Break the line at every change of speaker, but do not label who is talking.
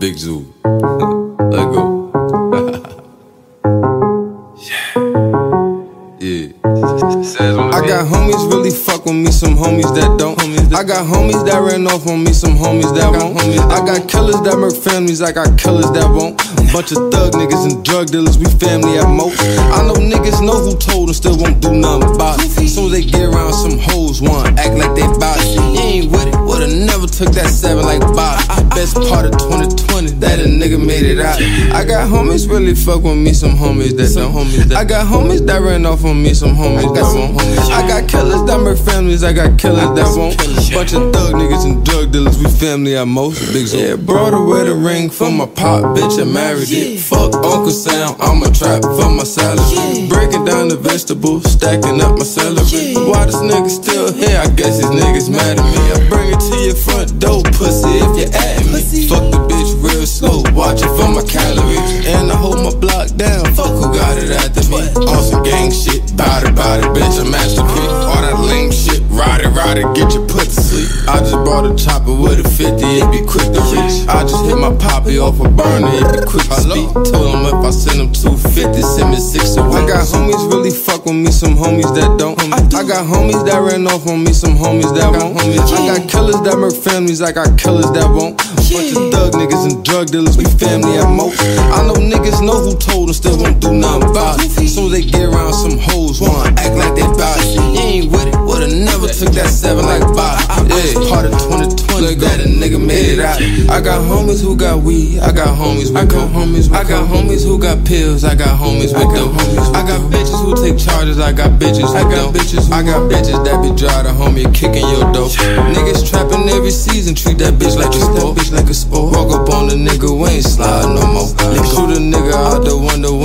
Big Zoo. Let go. Yeah. I got homies really fuck with me, some homies that don't. I got homies that ran off on me, some homies that won't. I got killers that murk families, I got killers that won't. Bunch of thug niggas and drug dealers, we family at most. I know niggas know who told them, still won't do nothing about it. Soon as they get around, some hoes want act like they bout it. You ain't with it, would've never took that 7 like Bob. Best part of 2020, that a nigga made it out. I got homies really fuck with me, some homies that don't. I got homies that ran off on me, some homies that won't. I got killers that murk families, I got killers that won't. Bunch of thug niggas and drug dealers, we family at most. Big Zoo. Yeah, brought her with a ring for my pop, bitch, I married it. Fuck Uncle Sam, I'm a trap for my salary. Breaking down the vegetables, stacking up my celery. Why this nigga still here? I guess these niggas mad at me. I bring it to your front door, pussy, if you at me. Fuck the bitch real slow, watch it for my calories. And I hold my block down, fuck who got it after me. On some gang shit, body, bitch, a masterpiece. All that lame shit, ride it, get your put to sleep. I just bought a chopper with a 50, it be quick to reach. I just hit my poppy off a burner, it be quick to speak. Told him if I send him 250, send me 6 a week. I got homies really fuck with me, some homies that don't. I got homies that ran off on me, some homies that won't. I got killers that murk families, I got killers that won't. Bunch of thug niggas and drug dealers, we family at most. I know niggas know who told them, still won't do nothing about it. Soon as they get around, some hoes wanna act like they bout it. You ain't with it, would've never took that 7 like Bob. Yeah, part of 2020, that a nigga made it out. I got homies who got weed, I got homies with them. I got homies who got pills, I got homies with them. I got bitches who take charges, I got bitches who don't. I got bitches that be dry to homie kicking your dope. Niggas trapping every season, treat that bitch like a sport. Walk up on the nigga, we ain't slide no more. Shoot a nigga out the window.